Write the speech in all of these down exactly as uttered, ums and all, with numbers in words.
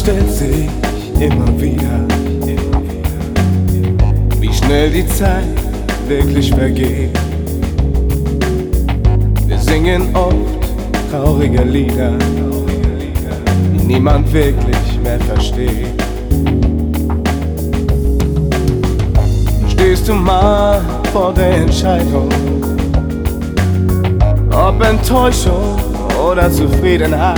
stellt sich immer wieder, wie schnell die Zeit wirklich vergeht. Wir singen oft traurige Lieder, die niemand wirklich mehr versteht. Stehst du mal vor der Entscheidung, ob Enttäuschung oder Zufriedenheit?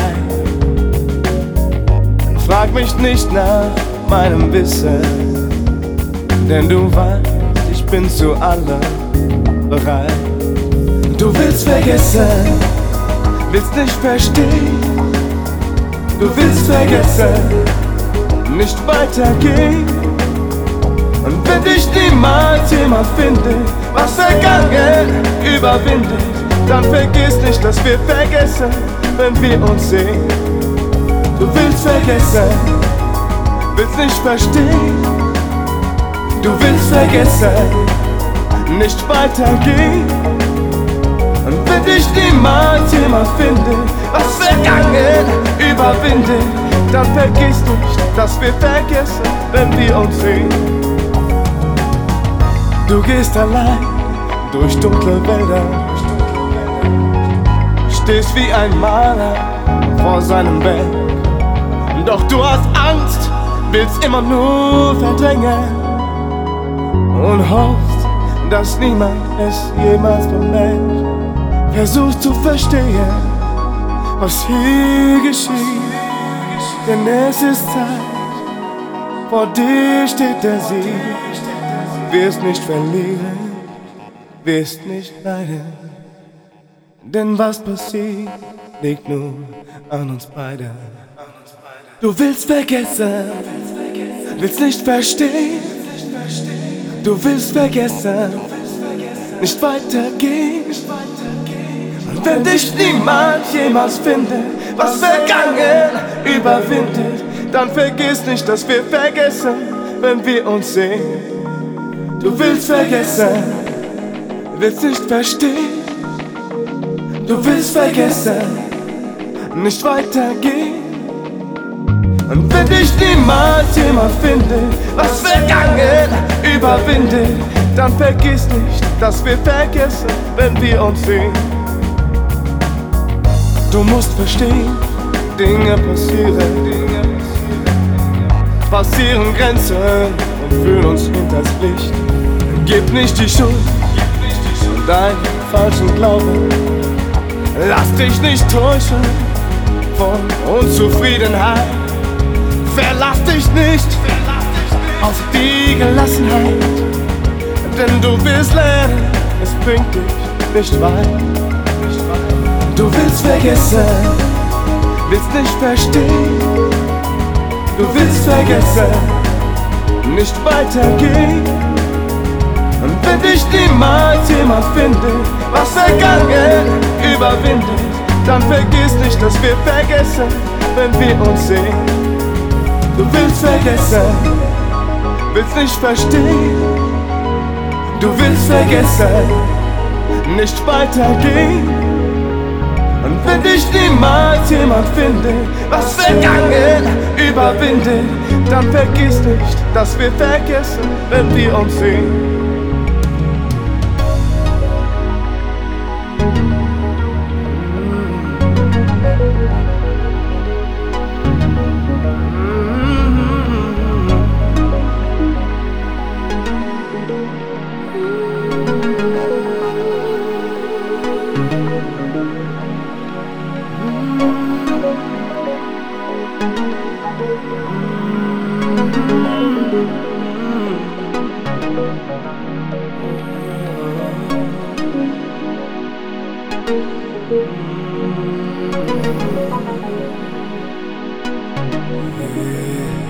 Frag mich nicht nach meinem Wissen, denn du weißt, ich bin zu allem bereit. Du willst vergessen, willst nicht verstehen. Du willst vergessen, nicht weitergehen. Und wenn dich niemals jemand findet, was vergangen überwindet, dann vergiss nicht, dass wir vergessen, wenn wir uns sehen. Du willst vergessen, willst nicht verstehen. Du willst vergessen, nicht weitergehen. Und wenn dich niemals jemand findet, was vergangen überwindet, dann vergiss nicht, dass wir vergessen, wenn wir uns sehen. Du gehst allein durch dunkle Wälder, stehst wie ein Maler vor seinem Werk. Doch du hast Angst, willst immer nur verdrängen und hoffst, dass niemand es jemals bemerkt. Versuchst zu verstehen, was hier geschieht, denn es ist Zeit, vor dir steht der Sieg. Wirst nicht verlieren, wirst nicht leiden, denn was passiert, liegt nur an uns beiden. Du willst vergessen, willst nicht verstehen. Du willst vergessen, nicht weitergehen. Und wenn dich niemand jemals findet, was vergangen überwindet, dann vergiss nicht, dass wir vergessen, wenn wir uns sehen. Du willst vergessen, willst nicht verstehen. Du willst vergessen, nicht weitergehen. Und wenn dich niemals jemand findet, was vergangen überwindet, dann vergiss nicht, dass wir vergessen, wenn wir uns sehen. Du musst verstehen, Dinge passieren, Dinge passieren Grenzen und führen uns hinters Licht. Gib nicht die Schuld an deinen falschen Glauben. Lass dich nicht täuschen von Unzufriedenheit. Verlass dich nicht auf die Gelassenheit, denn du willst lernen, es bringt dich nicht weit. Du willst vergessen, willst nicht verstehen. Du willst vergessen, nicht weitergehen. Und wenn dich niemals jemand findet, was vergangen überwindet, dann vergiss nicht, dass wir vergessen, wenn wir uns sehen. Du willst vergessen, willst nicht verstehen. Du willst vergessen, nicht weitergehen. Und wenn dich niemals jemand findet, was vergangen überwindet, dann vergiss nicht, dass wir vergessen, wenn wir uns sehen. Yeah.